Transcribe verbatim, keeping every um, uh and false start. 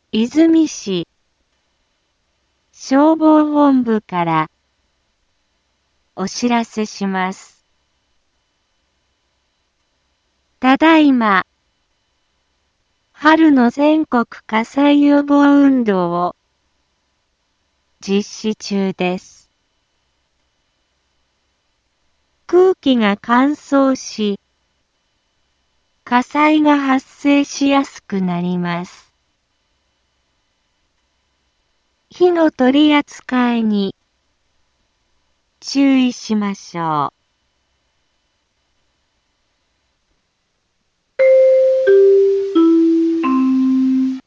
出水市消防本部からお知らせします。ただいま、春の全国火災予防運動を実施中です。空気が乾燥し、火災が発生しやすくなります。火の取り扱いに注意しましょう。